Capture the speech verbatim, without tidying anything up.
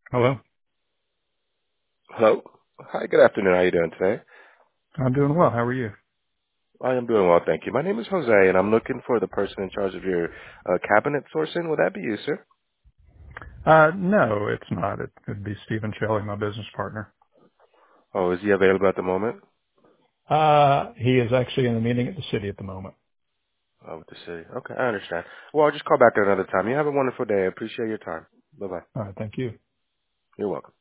Hello. Hello. Hi, good afternoon. How are you doing today? I'm doing well. How are you? I am doing well, thank you. My name is Jose, and I'm looking for the person in charge of your uh, cabinet sourcing. Would that be you, sir? Uh, no, it's not. It would be Stephen Shelley, my business partner. Oh, is he available at the moment? Uh, he is actually in a meeting at the city at the moment. Oh, with the city. Okay, I understand. Well, I'll just call back at another time. You have a wonderful day. I appreciate your time. Bye-bye. All right. Thank you. You're welcome.